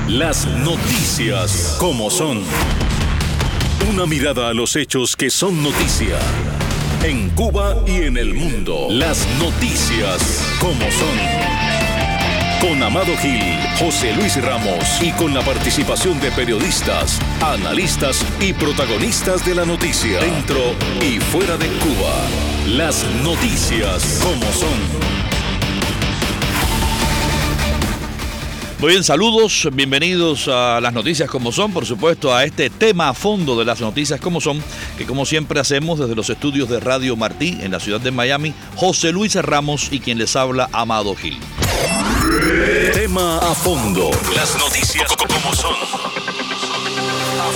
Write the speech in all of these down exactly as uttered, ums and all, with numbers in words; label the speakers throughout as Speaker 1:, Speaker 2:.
Speaker 1: Las noticias como son. Una mirada a los hechos que son noticia. En Cuba y en el mundo. Las noticias como son. Con Amado Gil, José Luis Ramos y con la participación de periodistas, analistas y protagonistas de la noticia. Dentro y fuera de Cuba. Las noticias como son.
Speaker 2: Muy bien, saludos, bienvenidos a las noticias como son, por supuesto a este tema a fondo de las noticias como son, que como siempre hacemos desde los estudios de Radio Martí en la ciudad de Miami, José Luis Ramos y quien les habla, Amado Gil.
Speaker 1: Tema a fondo, las noticias como son. A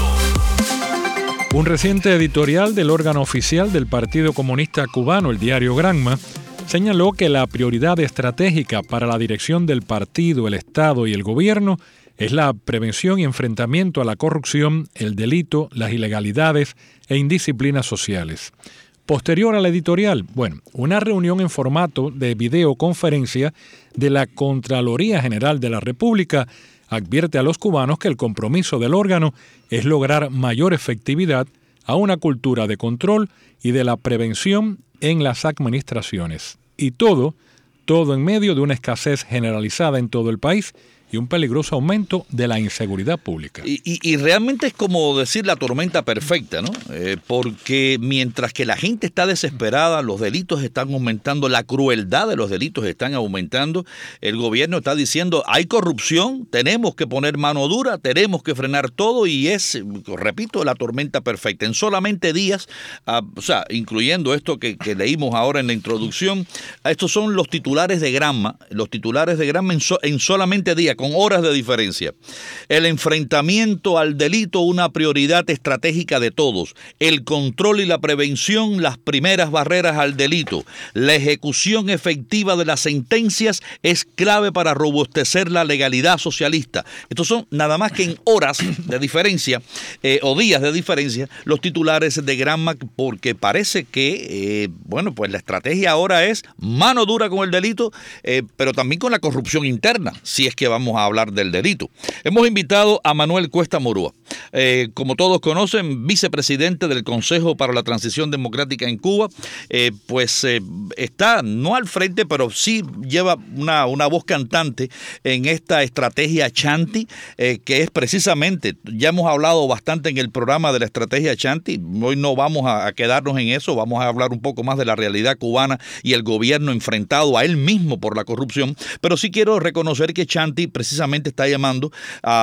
Speaker 1: fondo.
Speaker 3: Un reciente editorial del órgano oficial del Partido Comunista Cubano, el diario Granma, señaló que la prioridad estratégica para la dirección del partido, el Estado y el gobierno es la prevención y enfrentamiento a la corrupción, el delito, las ilegalidades e indisciplinas sociales. Posterior al editorial, bueno, una reunión en formato de videoconferencia de la Contraloría General de la República advierte a los cubanos que el compromiso del órgano es lograr mayor efectividad a una cultura de control y de la prevención en las administraciones. Y todo, todo en medio de una escasez generalizada en todo el país y un peligroso aumento de la inseguridad pública.
Speaker 2: Y, y, y realmente es como decir la tormenta perfecta, ¿no? Eh, porque mientras que la gente está desesperada, los delitos están aumentando, la crueldad de los delitos están aumentando, el gobierno está diciendo, hay corrupción, tenemos que poner mano dura, tenemos que frenar todo y es, repito, la tormenta perfecta. En solamente días, uh, o sea, incluyendo esto que, que leímos ahora en la introducción, estos son los titulares de Granma, los titulares de Granma en, so, en solamente días, con horas de diferencia. El enfrentamiento al delito, una prioridad estratégica de todos. El control y la prevención, las primeras barreras al delito. La ejecución efectiva de las sentencias es clave para robustecer la legalidad socialista. Estos son nada más que en horas de diferencia, eh, o días de diferencia, los titulares de Granma, porque parece que, eh, bueno, pues la estrategia ahora es mano dura con el delito, eh, pero también con la corrupción interna, si es que vamos a hablar del delito. Hemos invitado a Manuel Cuesta Morúa, eh, como todos conocen, vicepresidente del Consejo para la Transición Democrática en Cuba, eh, pues eh, está no al frente, pero sí lleva una, una voz cantante en esta estrategia Chanti, eh, que es precisamente, ya hemos hablado bastante en el programa de la estrategia Chanti, hoy no vamos a, a quedarnos en eso, vamos a hablar un poco más de la realidad cubana y el gobierno enfrentado a él mismo por la corrupción, pero sí quiero reconocer que Chanti precisamente está llamando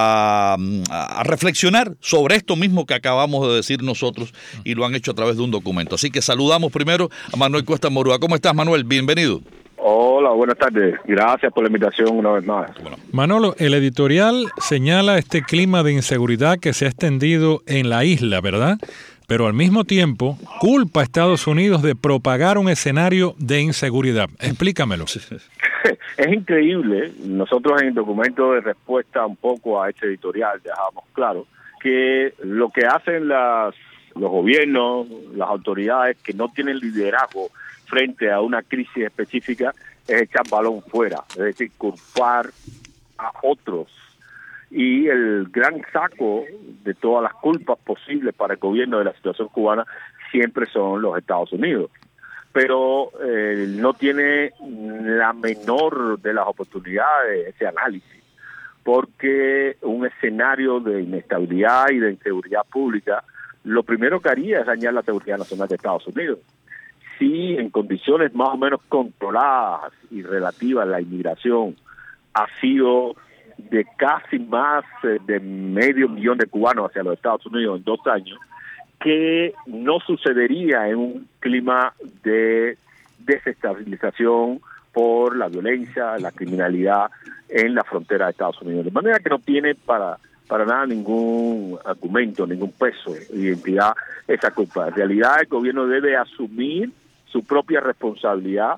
Speaker 2: a, a reflexionar sobre esto mismo que acabamos de decir nosotros y lo han hecho a través de un documento. Así que saludamos primero a Manuel Cuesta Morúa. ¿Cómo estás, Manuel? Bienvenido.
Speaker 4: Hola, buenas tardes. Gracias por la invitación una vez más.
Speaker 3: Manolo, el editorial señala este clima de inseguridad que se ha extendido en la isla, ¿verdad? Pero al mismo tiempo culpa a Estados Unidos de propagar un escenario de inseguridad. Explícamelo.
Speaker 4: Es increíble. Nosotros en el documento de respuesta un poco a este editorial dejamos claro que lo que hacen las, los gobiernos, las autoridades que no tienen liderazgo frente a una crisis específica es echar balón fuera, es decir, culpar a otros. Y el gran saco de todas las culpas posibles para el gobierno de la situación cubana siempre son los Estados Unidos. Pero eh, no tiene la menor de las oportunidades ese análisis, porque un escenario de inestabilidad y de inseguridad pública, lo primero que haría es dañar la seguridad nacional de Estados Unidos. Si en condiciones más o menos controladas y relativas la inmigración ha sido de casi más de medio millón de cubanos hacia los Estados Unidos en dos años, que no sucedería en un clima de desestabilización por la violencia, la criminalidad en la frontera de Estados Unidos. De manera que no tiene para, para nada ningún argumento, ningún peso, identidad esa culpa. En realidad el gobierno debe asumir su propia responsabilidad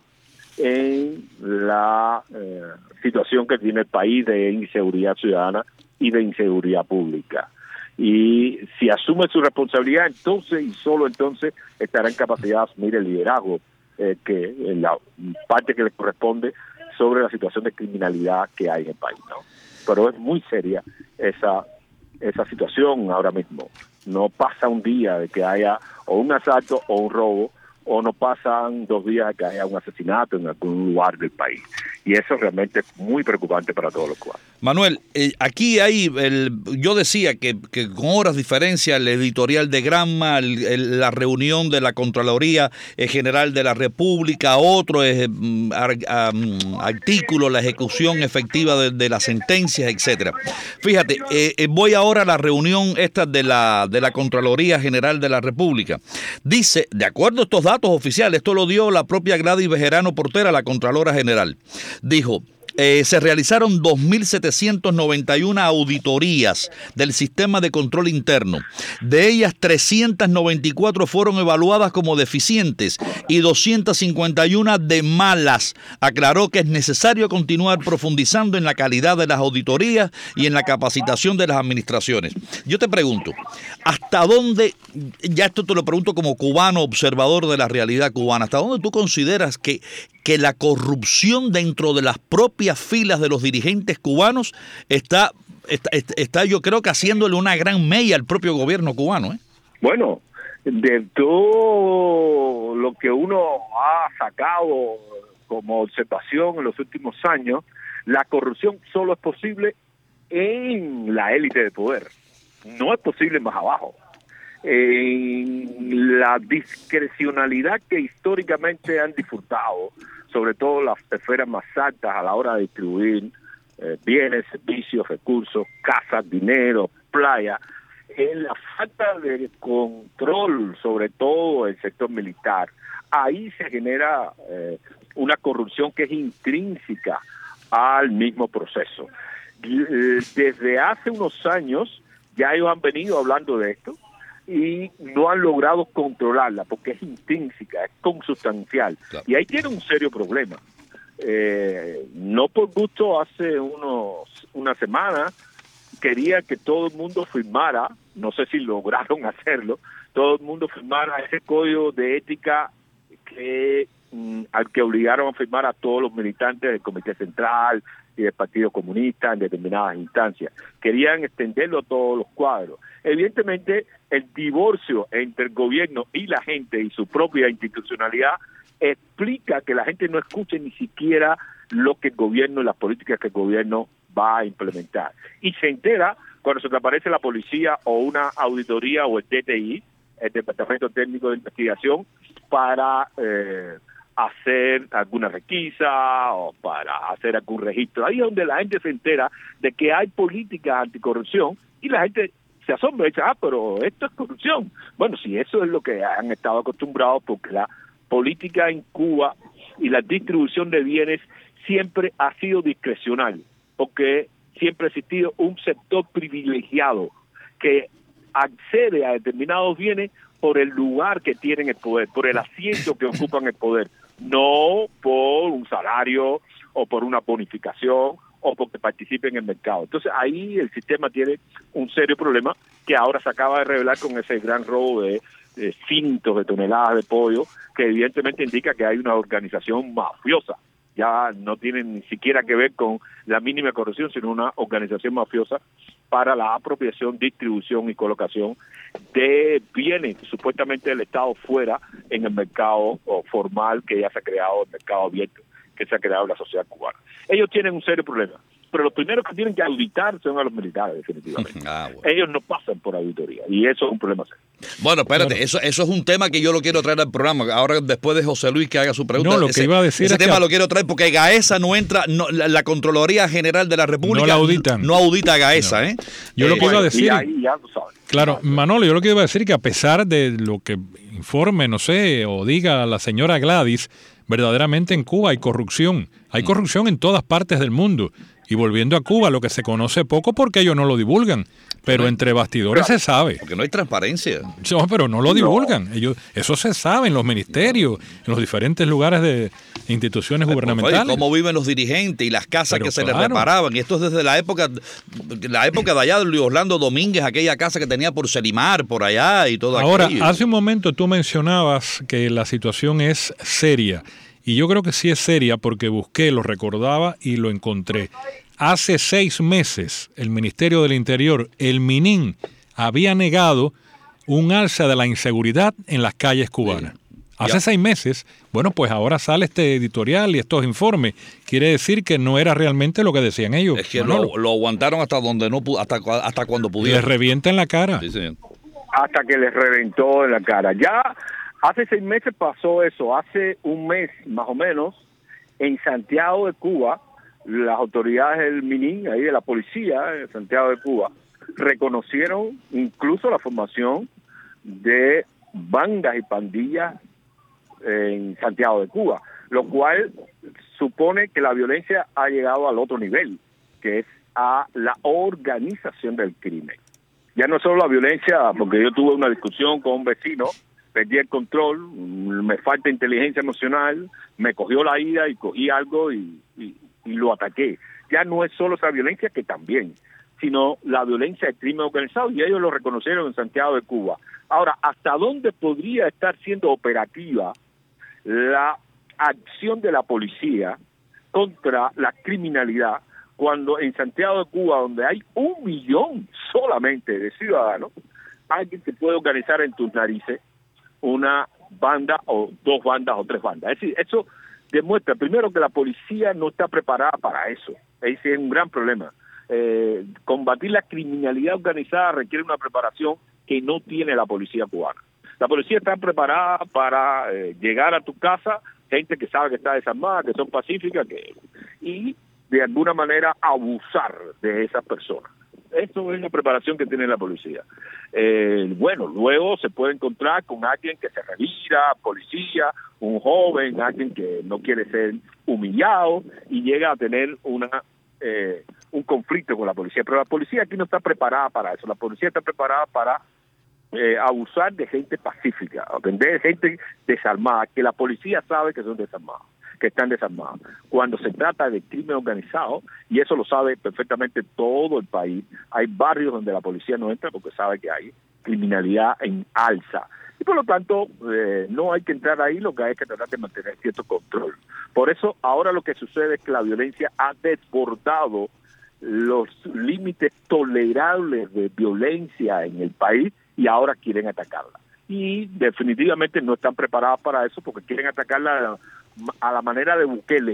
Speaker 4: en la eh, situación que tiene el país de inseguridad ciudadana y de inseguridad pública. Y si asume su responsabilidad, entonces y solo entonces estará en capacidad de asumir el liderazgo, eh, que en la parte que le corresponde sobre la situación de criminalidad que hay en el país, ¿no? pero es muy seria esa esa situación ahora mismo. No pasa un día de que haya o un asalto o un robo, o no pasan dos días de que haya un asesinato en algún lugar del país. Y eso realmente es muy preocupante para todos los cubanos.
Speaker 2: Manuel, eh, aquí hay, el, yo decía que, que con horas de diferencia el editorial de Granma, el, el, la reunión de la Contraloría General de la República, otro eh, ar, um, artículo, la ejecución efectiva de, de las sentencias, etcétera. Fíjate, eh, eh, voy ahora a la reunión esta de la, de la Contraloría General de la República. Dice, de acuerdo a estos datos oficiales, esto lo dio la propia Gladys Bejerano Portera, la Contralora General, dijo, Eh, se realizaron dos mil setecientas noventa y una auditorías del sistema de control interno. De ellas, trescientas noventa y cuatro fueron evaluadas como deficientes y doscientas cincuenta y una de malas. Aclaró que es necesario continuar profundizando en la calidad de las auditorías y en la capacitación de las administraciones. Yo te pregunto, ¿hasta dónde, ya esto te lo pregunto como cubano, observador de la realidad cubana, hasta dónde tú consideras que, que la corrupción dentro de las propias filas de los dirigentes cubanos está, está, está yo creo que haciéndole una gran mella al propio gobierno cubano, ¿eh?
Speaker 4: Bueno, de todo lo que uno ha sacado como observación en los últimos años, la corrupción solo es posible en la élite de poder, no es posible más abajo. En la discrecionalidad que históricamente han disfrutado, sobre todo las esferas más altas a la hora de distribuir eh, bienes, servicios, recursos, casas, dinero, playa, en la falta de control, sobre todo el sector militar, ahí se genera eh, una corrupción que es intrínseca al mismo proceso. Desde hace unos años ya ellos han venido hablando de esto, y no han logrado controlarla porque es intrínseca, es consustancial. Claro. Y ahí tiene un serio problema. Eh, no por gusto, hace unos una semana quería que todo el mundo firmara, no sé si lograron hacerlo, todo el mundo firmara ese código de ética que mm, al que obligaron a firmar a todos los militantes del Comité Central y del Partido Comunista en determinadas instancias. Querían extenderlo a todos los cuadros. Evidentemente, el divorcio entre el gobierno y la gente y su propia institucionalidad explica que la gente no escuche ni siquiera lo que el gobierno y las políticas que el gobierno va a implementar. Y se entera cuando se te aparece la policía o una auditoría o el D T I, el Departamento Técnico de Investigación, para eh, hacer alguna requisa o para hacer algún registro. Ahí es donde la gente se entera de que hay políticas anticorrupción y la gente se asombra y dice, ah, pero esto es corrupción. Bueno, si eso es lo que han estado acostumbrados, porque la política en Cuba y la distribución de bienes siempre ha sido discrecional, porque siempre ha existido un sector privilegiado que accede a determinados bienes por el lugar que tienen el poder, por el asiento que ocupan el poder, no por un salario o por una bonificación o porque participen en el mercado. Entonces ahí el sistema tiene un serio problema que ahora se acaba de revelar con ese gran robo de, de cientos de toneladas de pollo, que evidentemente indica que hay una organización mafiosa. Ya no tiene ni siquiera que ver con la mínima corrupción, sino una organización mafiosa para la apropiación, distribución y colocación de bienes supuestamente del Estado fuera en el mercado formal que ya se ha creado, el mercado abierto que se ha creado en la sociedad cubana. Ellos tienen un serio problema, pero los primeros que tienen que auditar son a los militares, definitivamente. Ah, bueno. Ellos no pasan por auditoría y eso es un problema serio.
Speaker 2: Bueno, espérate, bueno. Eso, eso es un tema que yo lo quiero traer al programa. Ahora, después de José Luis que haga su pregunta,
Speaker 3: no, lo
Speaker 2: ese,
Speaker 3: que iba a decir
Speaker 2: ese
Speaker 3: es
Speaker 2: tema
Speaker 3: que...
Speaker 2: lo quiero traer porque Gaesa no entra, no, la, la Contraloría General de la República
Speaker 3: no, la auditan.
Speaker 2: no audita a Gaesa. No. ¿eh?
Speaker 3: Yo eh, lo que
Speaker 4: bueno,
Speaker 3: iba a decir...
Speaker 4: Y ahí ya lo sabes.
Speaker 3: Claro, Manolo, yo lo que iba a decir es que a pesar de lo que informe, no sé, o diga la señora Gladys, verdaderamente en Cuba hay corrupción. Hay corrupción en todas partes del mundo. Y volviendo a Cuba, lo que se conoce poco porque ellos no lo divulgan. Pero entre bastidores
Speaker 2: claro,
Speaker 3: se sabe.
Speaker 2: Porque no hay transparencia.
Speaker 3: No, pero no lo divulgan. Ellos, eso se sabe en los ministerios, en los diferentes lugares de instituciones pero, gubernamentales.
Speaker 2: Oye, cómo viven los dirigentes y las casas pero que se claro. les reparaban. Y esto es desde la época la época de allá de Luis Orlando Domínguez, aquella casa que tenía por Selimar, por allá y todo
Speaker 3: Ahora,
Speaker 2: aquello.
Speaker 3: hace un momento tú mencionabas que la situación es seria. Y yo creo que sí es seria porque busqué, lo recordaba y lo encontré. hace seis meses el Ministerio del Interior, el MININ, había negado un alza de la inseguridad en las calles cubanas. Hace seis meses, bueno, pues ahora sale este editorial y estos informes. Quiere decir que no era realmente lo que decían ellos.
Speaker 2: Es que lo, lo aguantaron hasta donde no hasta hasta cuando pudieron.
Speaker 3: Les revienta en la cara.
Speaker 2: Sí, sí.
Speaker 4: Hasta que les reventó en la cara. Ya hace seis meses pasó eso. Hace un mes, más o menos, en Santiago de Cuba, las autoridades del MININ, ahí de la policía de Santiago de Cuba, reconocieron incluso la formación de bandas y pandillas en Santiago de Cuba, lo cual supone que la violencia ha llegado al otro nivel, que es a la organización del crimen. Ya no solo la violencia, porque yo tuve una discusión con un vecino, perdí el control, me falta inteligencia emocional, me cogió la ira y cogí algo y, y, y lo ataqué. Ya no es solo esa violencia, que también, sino la violencia del crimen organizado, y ellos lo reconocieron en Santiago de Cuba. Ahora, ¿hasta dónde podría estar siendo operativa la acción de la policía contra la criminalidad cuando en Santiago de Cuba, donde hay un millón solamente de ciudadanos, alguien se puede organizar en tus narices una banda o dos bandas o tres bandas? Es decir, eso demuestra primero que la policía no está preparada para eso. Ese es un gran problema. Eh, combatir la criminalidad organizada requiere una preparación que no tiene la policía cubana. La policía está preparada para eh, llegar a tu casa, gente que sabe que está desarmada, que son pacíficas, que y de alguna manera abusar de esas personas. Eso es la preparación que tiene la policía. Eh, bueno, luego se puede encontrar con alguien que se revira, policía, un joven, alguien que no quiere ser humillado y llega a tener una eh, un conflicto con la policía. Pero la policía aquí no está preparada para eso. La policía está preparada para Eh, abusar de gente pacífica, de gente desarmada, que la policía sabe que son desarmados, que están desarmados. Cuando se trata de crimen organizado, y eso lo sabe perfectamente todo el país, hay barrios donde la policía no entra porque sabe que hay criminalidad en alza. Y por lo tanto, eh, no hay que entrar ahí, lo que hay que tratar de mantener cierto control. Por eso, ahora lo que sucede es que la violencia ha desbordado los límites tolerables de violencia en el país, y ahora quieren atacarla. Y definitivamente no están preparados para eso porque quieren atacarla a la manera de Bukele.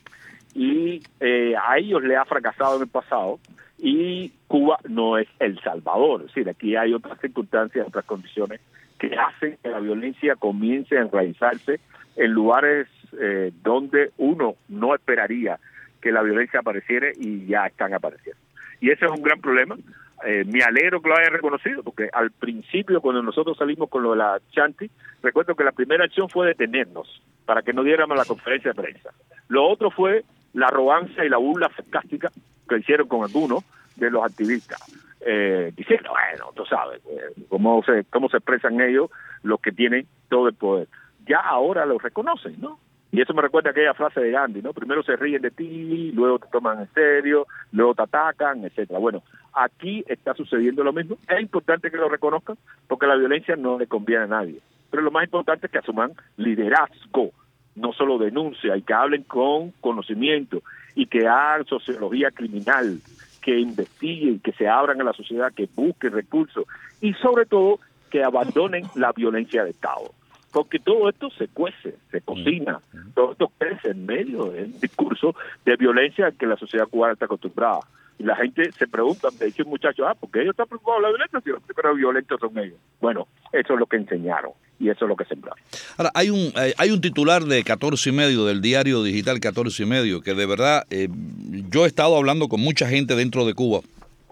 Speaker 4: Y eh, a ellos le ha fracasado en el pasado, y Cuba no es El Salvador. Es decir, aquí hay otras circunstancias, otras condiciones que hacen que la violencia comience a enraizarse en lugares eh, donde uno no esperaría que la violencia apareciera y ya están apareciendo. Y ese es un gran problema. Eh, me alegro que lo hayan reconocido, porque al principio, cuando nosotros salimos con lo de la Chanti, recuerdo que la primera acción fue detenernos para que no diéramos la conferencia de prensa. Lo otro fue la arrogancia y la burla sarcástica que hicieron con algunos de los activistas, eh, diciendo, bueno, tú sabes, eh, cómo se cómo se expresan ellos, los que tienen todo el poder. Ya ahora lo reconocen, ¿no? Y eso me recuerda a aquella frase de Gandhi, ¿no? Primero se ríen de ti, luego te toman en serio, luego te atacan, etcétera. Bueno, aquí está sucediendo lo mismo. Es importante que lo reconozcan porque la violencia no le conviene a nadie. Pero lo más importante es que asuman liderazgo, no solo denuncia, y que hablen con conocimiento y que hagan sociología criminal, que investiguen, que se abran a la sociedad, que busquen recursos y sobre todo que abandonen la violencia de Estado. Porque todo esto se cuece, se cocina, todo esto crece en medio del discurso de violencia al que la sociedad cubana está acostumbrada. Y la gente se pregunta, me dice un muchacho, ah, ¿por qué ellos están preocupados de la violencia si los primeros violentos son ellos? Bueno, eso es lo que enseñaron y eso es lo que sembraron.
Speaker 2: Ahora, hay un hay un titular de catorce y medio, del diario digital catorce y medio, que de verdad, eh, yo he estado hablando con mucha gente dentro de Cuba.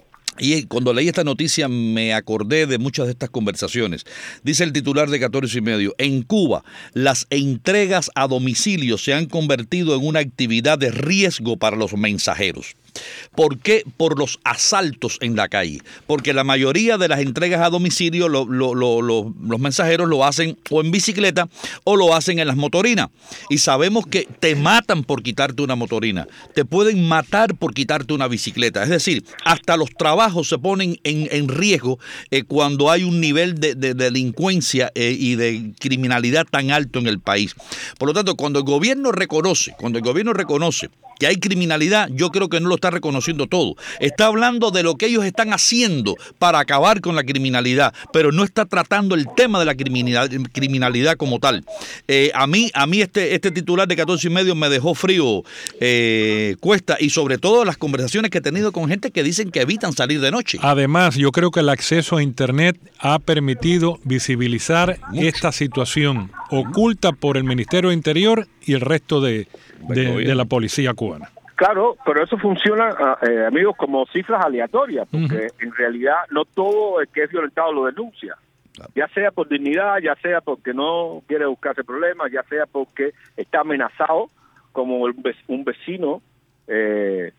Speaker 2: Y cuando leí esta noticia me acordé de muchas de estas conversaciones. Dice el titular de catorce y medio, en Cuba las entregas a domicilio se han convertido en una actividad de riesgo para los mensajeros. ¿Por qué? Por los asaltos en la calle. Porque la mayoría de las entregas a domicilio lo, lo, lo, lo, los mensajeros lo hacen o en bicicleta o lo hacen en las motorinas. Y sabemos que te matan por quitarte una motorina. Te pueden matar por quitarte una bicicleta. Es decir, hasta los trabajos se ponen en, en riesgo eh, cuando hay un nivel de, de, de delincuencia eh, y de criminalidad tan alto en el país. Por lo tanto, cuando el gobierno reconoce, cuando el gobierno reconoce que hay criminalidad, yo creo que no lo está reconociendo todo. Está hablando de lo que ellos están haciendo para acabar con la criminalidad, pero no está tratando el tema de la criminalidad, criminalidad como tal. Eh, a mí, a mí este, este titular de catorce y medio me dejó frío, eh, Cuesta, y sobre todo las conversaciones que he tenido con gente que dicen que evitan salir de noche.
Speaker 3: Además, yo creo que el acceso a Internet ha permitido visibilizar Mucho. esta situación oculta por el Ministerio de Interior y el resto de, de, de la policía cubana.
Speaker 4: Claro, pero eso funciona, eh, amigos, como cifras aleatorias, porque uh-huh. en realidad no todo el que es violentado lo denuncia. Claro. Ya sea por dignidad, ya sea porque no quiere buscarse problemas, ya sea porque está amenazado, como un vecino eh,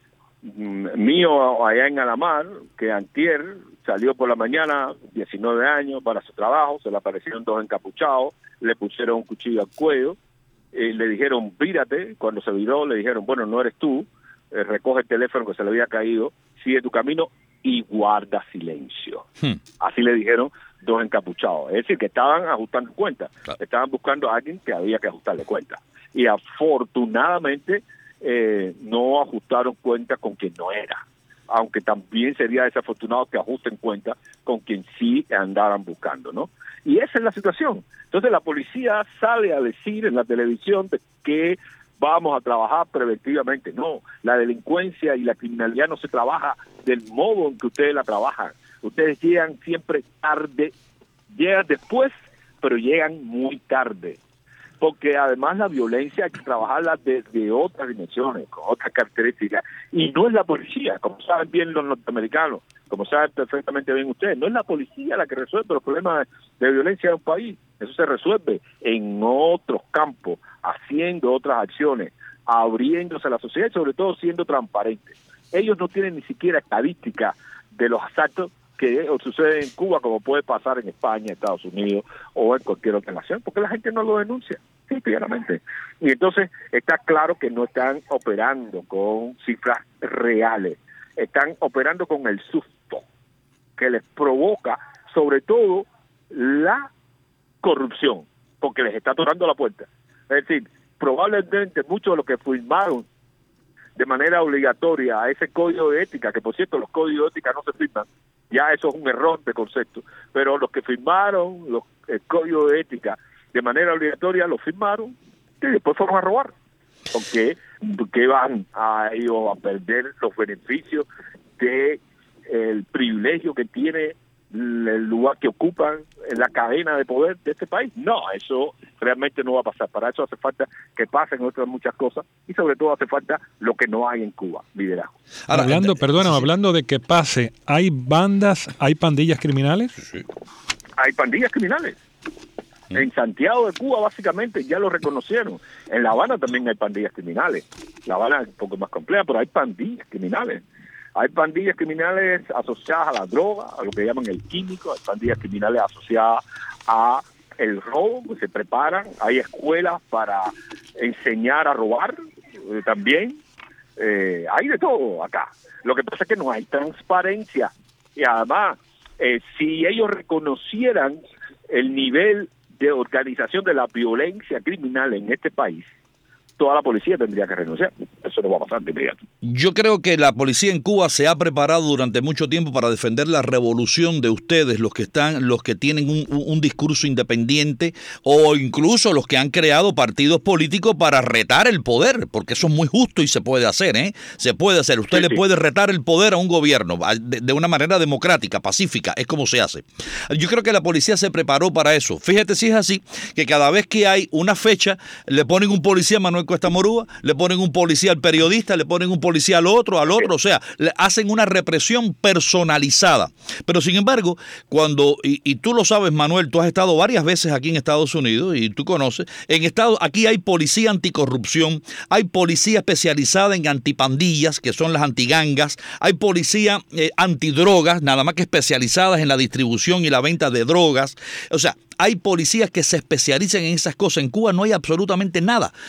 Speaker 4: mío allá en Alamar, que antier salió por la mañana, diecinueve años, para su trabajo, se le aparecieron dos encapuchados, le pusieron un cuchillo al cuello, eh, le dijeron, vírate. Cuando se viró, le dijeron, bueno, no eres tú, eh, recoge el teléfono que se le había caído, sigue tu camino y guarda silencio. Hmm. Así le dijeron dos encapuchados. Es decir, que estaban ajustando cuentas, claro. Estaban buscando a alguien que había que ajustarle cuentas. Y afortunadamente eh, no ajustaron cuentas con quien no era, aunque también sería desafortunado que ajusten cuentas con quien sí andaran buscando, ¿no? Y esa es la situación. Entonces la policía sale a decir en la televisión de que vamos a trabajar preventivamente. No, la delincuencia y la criminalidad no se trabaja del modo en que ustedes la trabajan. Ustedes llegan siempre tarde, llegan después, pero llegan muy tarde. Porque además la violencia hay que trabajarla desde otras dimensiones, con otras características. Y no es la policía, como saben bien los norteamericanos, como saben perfectamente bien ustedes, no es la policía la que resuelve los problemas de violencia de un país. Eso se resuelve en otros campos, haciendo otras acciones, abriéndose a la sociedad y sobre todo siendo transparentes. Ellos no tienen ni siquiera estadística de los asaltos que suceden en Cuba, como puede pasar en España, Estados Unidos o en cualquier otra nación, porque la gente no lo denuncia, sí, claramente. Y entonces está claro que no están operando con cifras reales, están operando con el susto que les provoca, sobre todo, la corrupción, porque les está tocando la puerta. Es decir, probablemente muchos de los que firmaron de manera obligatoria a ese código de ética, que por cierto los códigos de ética no se firman, ya eso es un error de concepto, pero los que firmaron los, el código de ética de manera obligatoria lo firmaron y después fueron a robar, porque que van a ellos a perder los beneficios de el privilegio que tiene el lugar que ocupan en la cadena de poder de este país. No, eso realmente no va a pasar. Para eso hace falta que pasen otras muchas cosas y sobre todo hace falta lo que no hay en Cuba, liderazgo.
Speaker 3: Ahora, hablando, perdóname, hablando de que pase, ¿hay bandas, hay pandillas criminales?
Speaker 4: Sí. Hay pandillas criminales. ¿Mm? En Santiago de Cuba básicamente ya lo reconocieron. En La Habana también hay pandillas criminales. La Habana es un poco más compleja, pero hay pandillas criminales. Hay pandillas criminales asociadas a la droga, a lo que llaman el químico, hay pandillas criminales asociadas a el robo, que se preparan, hay escuelas para enseñar a robar eh, también, eh, hay de todo acá. Lo que pasa es que no hay transparencia y además, eh, si ellos reconocieran el nivel de organización de la violencia criminal en este país, toda la policía tendría que renunciar. Eso no va a pasar de inmediato.
Speaker 2: Yo creo que la policía en Cuba se ha preparado durante mucho tiempo para defender la revolución de ustedes, los que están, los que tienen un, un discurso independiente o incluso los que han creado partidos políticos para retar el poder, porque eso es muy justo y se puede hacer, ¿eh? Se puede hacer. Usted sí, le sí. puede retar el poder a un gobierno de, de una manera democrática, pacífica, es como se hace. Yo creo que la policía se preparó para eso. Fíjate si es así, que cada vez que hay una fecha, le ponen un policía a Manuel Cuesta Morúa, le ponen un policía al periodista, le ponen un policía al otro, al otro, o sea, le hacen una represión personalizada. Pero sin embargo, cuando, y, y tú lo sabes, Manuel, tú has estado varias veces aquí en Estados Unidos y tú conoces, en Estados, aquí hay policía anticorrupción, hay policía especializada en antipandillas, que son las antigangas, hay policía eh, antidrogas, nada más que especializadas en la distribución y la venta de drogas, o sea, hay policías que se especializan en esas cosas. En Cuba no hay absolutamente nada de eso.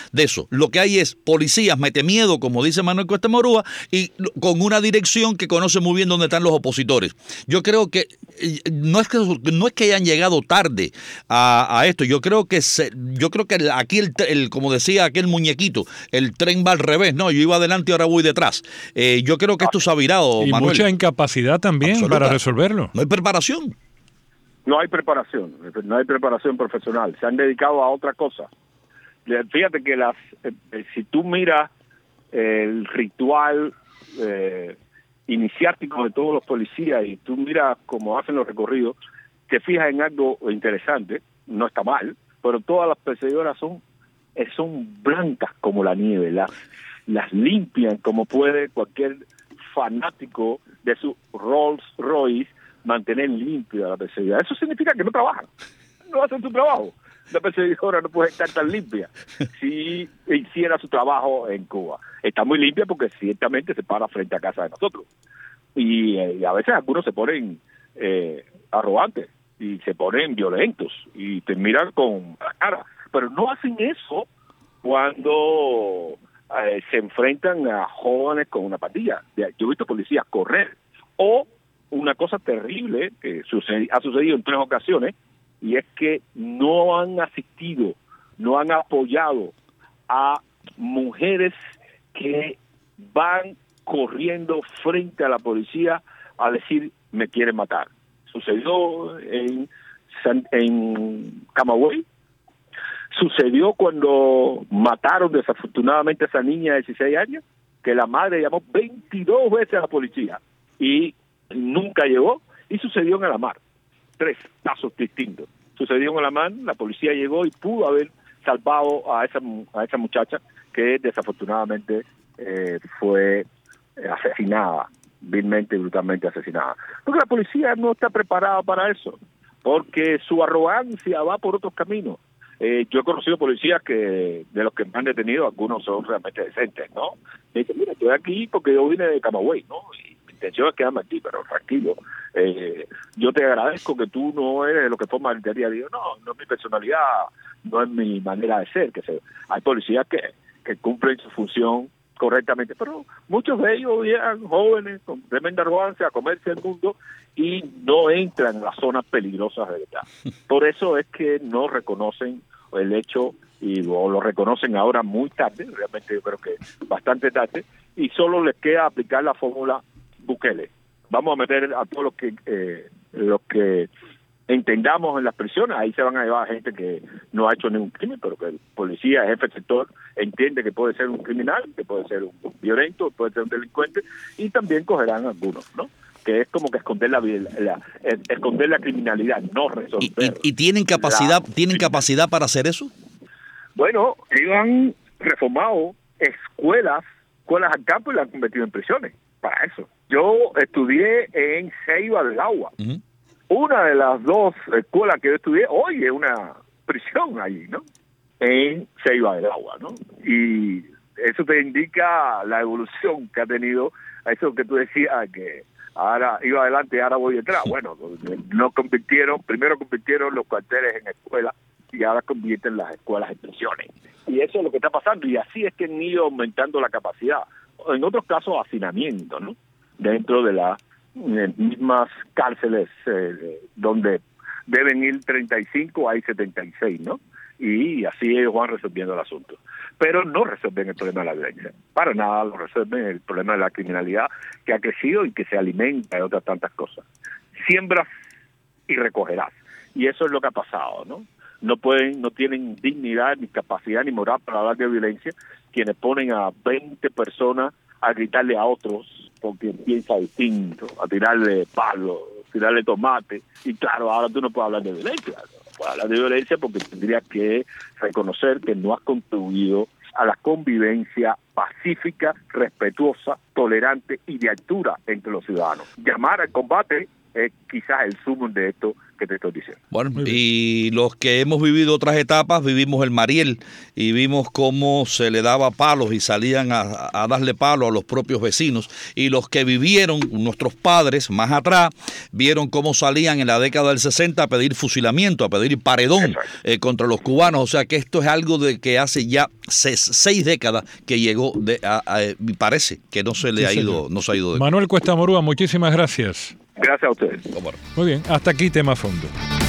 Speaker 2: lo que hay es policías, mete miedo, como dice Manuel Cuesta Morúa, y con una dirección que conoce muy bien dónde están los opositores. Yo creo que no es que, no es que hayan llegado tarde a, a esto, yo creo que se, yo creo que aquí, el, el, como decía aquel muñequito, el tren va al revés, no, yo iba adelante y ahora voy detrás. Eh, yo creo que esto se ha virado,
Speaker 3: y
Speaker 2: Manuel.
Speaker 3: Mucha incapacidad también Absoluta. Para resolverlo.
Speaker 2: No hay preparación.
Speaker 4: No hay preparación, no hay preparación profesional. Se han dedicado a otra cosa. Fíjate que las, eh, si tú miras el ritual eh, iniciático de todos los policías y tú miras cómo hacen los recorridos, te fijas en algo interesante, no está mal, pero todas las perseguidoras son, son blancas como la nieve, las, las limpian como puede cualquier fanático de su Rolls Royce mantener limpia la perseguidora. Eso significa que no trabajan, no hacen su trabajo. La perseguidora no puede estar tan limpia si hiciera su trabajo en Cuba. Está muy limpia porque ciertamente se para frente a casa de nosotros. Y, eh, y a veces algunos se ponen eh, arrogantes y se ponen violentos y te miran con la cara. Pero no hacen eso cuando eh, se enfrentan a jóvenes con una patilla. Yo he visto policías correr. O una cosa terrible que sucede, ha sucedido en tres ocasiones, y es que no han asistido, no han apoyado a mujeres que van corriendo frente a la policía a decir, me quieren matar. Sucedió en, en Camagüey, sucedió cuando mataron desafortunadamente a esa niña de dieciséis años, que la madre llamó veintidós veces a la policía y nunca llegó, y sucedió en Alamar. Tres casos distintos. Sucedió en Alamar, la policía llegó y pudo haber salvado a esa a esa muchacha que desafortunadamente eh, fue asesinada, vilmente y brutalmente asesinada. Porque la policía no está preparada para eso, porque su arrogancia va por otros caminos. Eh, yo he conocido policías que, de los que me han detenido, algunos son realmente decentes, ¿no? Me dicen, mira, estoy aquí porque yo vine de Camagüey, ¿no? Y mi intención es quedarme aquí, pero tranquilo. Eh, yo te agradezco que tú no eres de lo que forma el día a día. No, no es mi personalidad, no es mi manera de ser. Que se, hay policías que, que cumplen su función correctamente, pero muchos de ellos llegan jóvenes con tremenda arrogancia a comerse el mundo y no entran en las zonas peligrosas de verdad. Por eso es que no reconocen el hecho, y lo, lo reconocen ahora muy tarde, realmente yo creo que bastante tarde, y solo les queda aplicar la fórmula Bukele. Vamos a meter a todos los que eh, los que entendamos en las prisiones, ahí se van a llevar a gente que no ha hecho ningún crimen, pero que el policía, el jefe del sector, entiende que puede ser un criminal, que puede ser un violento, puede ser un delincuente, y también cogerán algunos, ¿no? Que es como que esconder la, la, la esconder la criminalidad, no resolver.
Speaker 2: ¿Y, y, y tienen capacidad, tienen capacidad para hacer eso?
Speaker 4: Bueno, ellos han reformado escuelas, escuelas al campo y las han convertido en prisiones, para eso. Yo estudié en Ceiba del Agua. Uh-huh. Una de las dos escuelas que yo estudié hoy es una prisión allí, ¿no? En Ceiba del Agua, ¿no? Y eso te indica la evolución que ha tenido, a eso que tú decías, que ahora iba adelante y ahora voy detrás. Bueno, no convirtieron, primero convirtieron los cuarteles en escuelas y ahora convierten las escuelas en prisiones. Y eso es lo que está pasando, y así es que han ido aumentando la capacidad. En otros casos, hacinamiento, ¿no? Dentro de las eh, mismas cárceles eh, donde deben ir treinta y cinco, hay setenta y seis, ¿no? Y así ellos van resolviendo el asunto. Pero no resuelven el problema de la violencia. Para nada lo resuelven el problema de la criminalidad que ha crecido y que se alimenta de otras tantas cosas. Siembras y recogerás. Y eso es lo que ha pasado, ¿no? No pueden, no tienen dignidad, ni capacidad, ni moral para hablar de violencia quienes ponen a veinte personas a gritarle a otros porque piensa distinto, a tirarle palos, a tirarle tomate. Y claro, ahora tú no puedes hablar de violencia. No puedes hablar de violencia porque tendrías que reconocer que no has contribuido a la convivencia pacífica, respetuosa, tolerante y de altura entre los ciudadanos. Llamar al combate es quizás el sumum de esto que te estoy diciendo.
Speaker 2: Bueno, y los que hemos vivido otras etapas, vivimos el Mariel y vimos cómo se le daba palos y salían a, a darle palos a los propios vecinos. Y los que vivieron, nuestros padres más atrás, vieron cómo salían en la década del sesenta a pedir fusilamiento, a pedir paredón eh, contra los cubanos. O sea que esto es algo de que hace ya seis, seis décadas que llegó, de, a, a, me parece que no se le sí, ha ido, no se ha ido de
Speaker 3: Manuel Cuesta Morúa, muchísimas gracias.
Speaker 4: Gracias a ustedes.
Speaker 3: Muy bien, hasta aquí Tema Fondo.